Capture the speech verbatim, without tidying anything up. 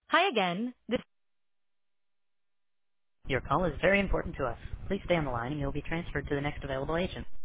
Hi again. This Your call is very important to us. Please stay on the line and you'll be transferred to the next available agent.